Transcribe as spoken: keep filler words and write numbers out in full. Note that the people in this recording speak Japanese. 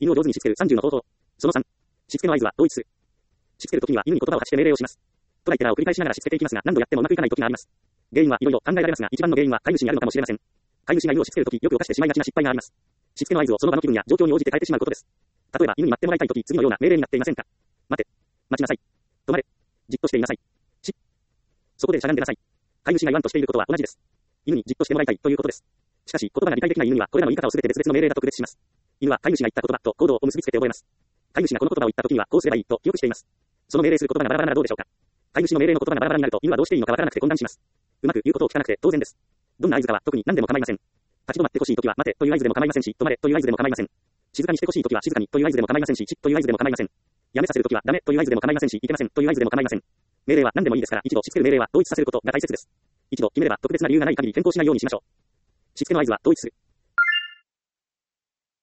犬を上手にしつけるさんじゅうの方法。そのさん。しつけの合図は同一する。しつけるときには犬に言葉を発して命令をします。トライテラーを繰り返しながらしつけていきますが、何度やってもうまくいかないときがあります。原因はいろいろ考えられますが、一番の原因は飼い主にあるのかもしれません。飼い主が犬をしつけるとき、よく犯してしまいがちな失敗があります。しつけの合図をその場の気分や状況に応じて変えてしまうことです。例えば、犬に待ってもらいたいとき、次のような命令になっていませんか。待て。待ちなさい。止まれ。じっとしていなさい。し。そこでしゃがんでなさい。飼い主が言わんとしていることは同じです。犬にじっとしてもらいたいということです。しかし、言葉が理解できない犬には、これらの言い方をすべて別々の命令だと区別します。犬は飼い主が言った言葉と行動を結びつけて覚えます。飼い主がこの言葉を言ったときには、こうすればいいと記憶しています。その命令する言葉がバラバラならどうでしょうか。飼い主の命令の言葉がバラバラになると、犬はどうしていいのかわからなくて混乱します。うまく言うことを聞かなくて当然です。どんな合図かは特に何でも構いません。立ち止まってほしいときは待てという合図でも構いませんし、止まれという合図でも構いません。静かにしてほしいときは静かにという合図でも構いませんし、ちっという合図でも構いません。やめさせるときはダメという合図でも構いませんし、いけませんという合図でも構いません。命令は何でもいいですから、一度しつける命令は同一させることが大切です。一度決めれば特別な理由がない限り変更しないようにしましょう。しつけの合図は同一する。